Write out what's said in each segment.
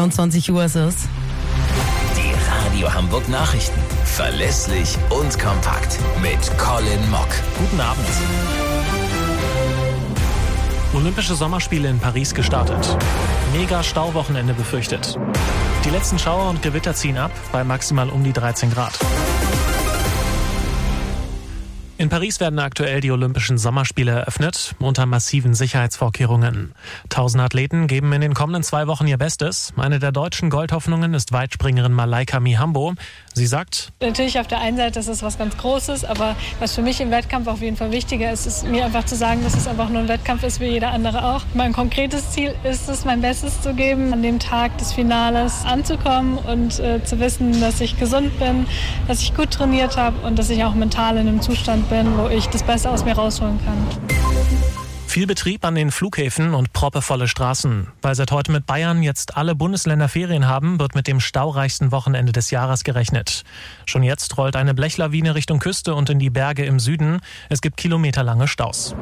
21 Uhr ist es. Die Radio Hamburg Nachrichten. Verlässlich und kompakt. Mit Colin Mock. Guten Abend. Olympische Sommerspiele in Paris gestartet. Mega Stauwochenende befürchtet. Die letzten Schauer und Gewitter ziehen ab, bei maximal um die 13 Grad. In Paris werden aktuell die Olympischen Sommerspiele eröffnet, unter massiven Sicherheitsvorkehrungen. 1000 Athleten geben in den kommenden 2 Wochen ihr Bestes. Eine der deutschen Goldhoffnungen ist Weitspringerin Malaika Mihambo. Sie sagt: Natürlich auf der einen Seite ist es was ganz Großes, aber was für mich im Wettkampf auf jeden Fall wichtiger ist, ist mir einfach zu sagen, dass es einfach nur ein Wettkampf ist wie jeder andere auch. Mein konkretes Ziel ist es, mein Bestes zu geben, an dem Tag des Finales anzukommen und zu wissen, dass ich gesund bin, dass ich gut trainiert habe und dass ich auch mental in einem Zustand bin, wo ich das Beste aus mir rausholen kann. Viel Betrieb an den Flughäfen und proppevolle Straßen. Weil seit heute mit Bayern jetzt alle Bundesländer Ferien haben, wird mit dem staureichsten Wochenende des Jahres gerechnet. Schon jetzt rollt eine Blechlawine Richtung Küste und in die Berge im Süden. Es gibt kilometerlange Staus.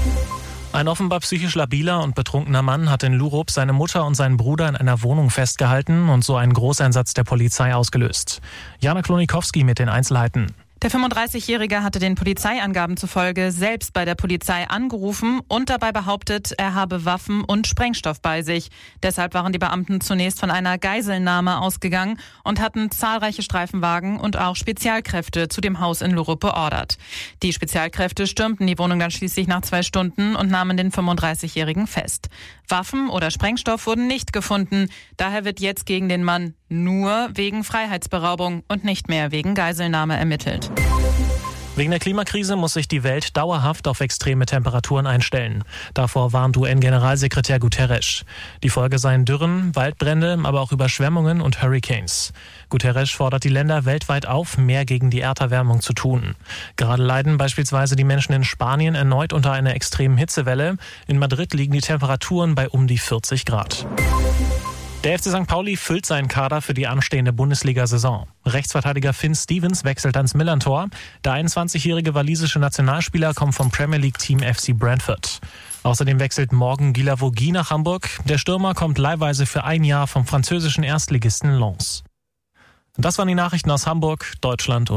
Ein offenbar psychisch labiler und betrunkener Mann hat in Lurup seine Mutter und seinen Bruder in einer Wohnung festgehalten und so einen Großeinsatz der Polizei ausgelöst. Jana Klonikowski mit den Einzelheiten. Der 35-Jährige hatte den Polizeiangaben zufolge selbst bei der Polizei angerufen und dabei behauptet, er habe Waffen und Sprengstoff bei sich. Deshalb waren die Beamten zunächst von einer Geiselnahme ausgegangen und hatten zahlreiche Streifenwagen und auch Spezialkräfte zu dem Haus in Lurup beordert. Die Spezialkräfte stürmten die Wohnung dann schließlich nach 2 Stunden und nahmen den 35-Jährigen fest. Waffen oder Sprengstoff wurden nicht gefunden. Daher wird jetzt gegen den Mann nur wegen Freiheitsberaubung und nicht mehr wegen Geiselnahme ermittelt. Wegen der Klimakrise muss sich die Welt dauerhaft auf extreme Temperaturen einstellen. Davor warnt UN-Generalsekretär Guterres. Die Folge seien Dürren, Waldbrände, aber auch Überschwemmungen und Hurricanes. Guterres fordert die Länder weltweit auf, mehr gegen die Erderwärmung zu tun. Gerade leiden beispielsweise die Menschen in Spanien erneut unter einer extremen Hitzewelle. In Madrid liegen die Temperaturen bei um die 40 Grad. Der FC St. Pauli füllt seinen Kader für die anstehende Bundesliga-Saison. Rechtsverteidiger Finn Stevens wechselt ans Millern-Tor. Der 21-jährige walisische Nationalspieler kommt vom Premier League-Team FC Brentford. Außerdem wechselt Morgan Guilavogui nach Hamburg. Der Stürmer kommt leihweise für 1 Jahr vom französischen Erstligisten Lens. Das waren die Nachrichten aus Hamburg, Deutschland und